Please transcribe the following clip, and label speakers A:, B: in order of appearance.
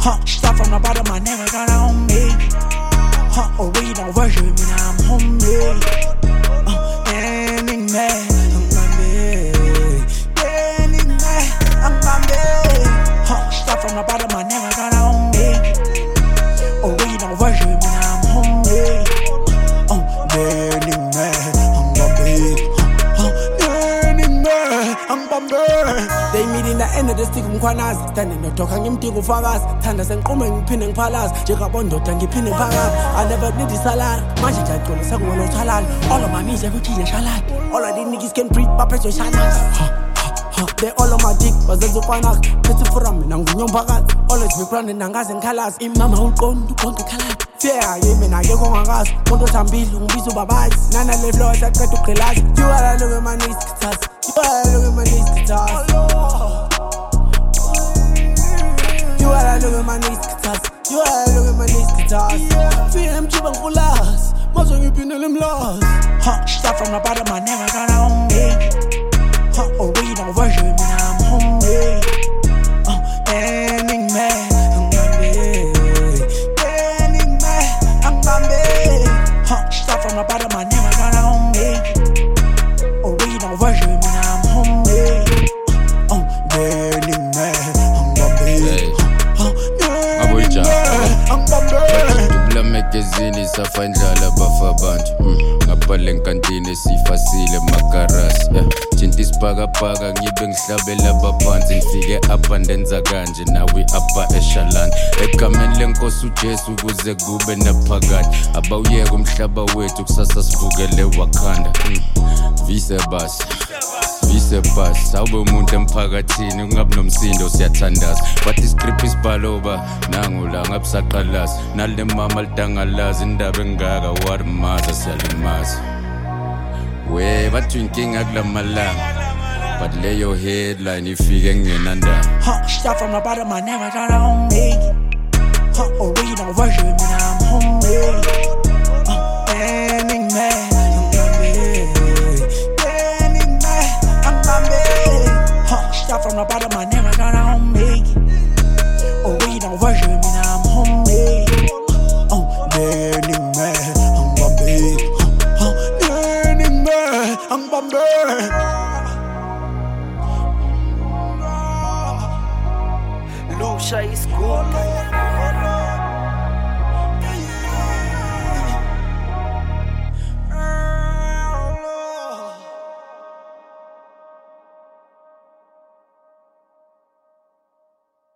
A: Start from the bottom, I never got on me. Original version, me now I'm homemade. Getting mad, I'm Bambi. Getting mad, I'm Bambi. Start from the bottom, I never got on me. Original version, me now I'm homemade. Getting mad, I'm Bambi. Getting mad, I'm Bambi. They meet in the end of the stick umkhwanazi standing no talk ngimtiko ufakazi thanda sengiqume ngiphinde ngiphalaza njengabondoda ngiphinde ngiphakazi I never need the salary manje ngiyaqolisa kuwona uthalala all of my music everything is shalala all of these niggas can breathe baphethe shana they all on my dick bazenza ufanazi phethe from mina nginyomphakazi always be branding nangaze ngikhalazi imama uqonda uqonda ikhalala fear yimi nakekho ngakazi umuntu othambile ungibiza ubabazi nana le flow saqeda ugqilazi you are look at my knees guitars you are look at my knees guitars you are look at my knees guitars you are look at my knees guitars feel them chiba ngulas mazo ngipinele mlas start from the bottom I never got on me original version me now I'm homemade ending mad I'm Bambi ending mad I'm Bambi start from the bottom I never got on me original version me now I'm homemade ending mad I'm Bambi I'm Bambi
B: Dubla magazine safa indlala bafabantu ngaphandle enkantini sifasile makarasi thinta isibhakabhaka ngibe ngihlabela abaphansi ngifike apha ndenza kanje nawe apha eshalani egameni lenkosi uJesu kuze kube naphakade abawuyeka umhlaba wethu kusasa sivukele Wakanda vise bus awube umuntu emphakathini ungabi nomsindo siyathandaza bathi script isibhaloba nangula ngabusaqalaza nale mama lidangalaza indaba engaka warimaza siyalimaza we bathi inkinga kulamalanga but lay your headline ifike ngenandaba
A: start from the bottom I never got on me original version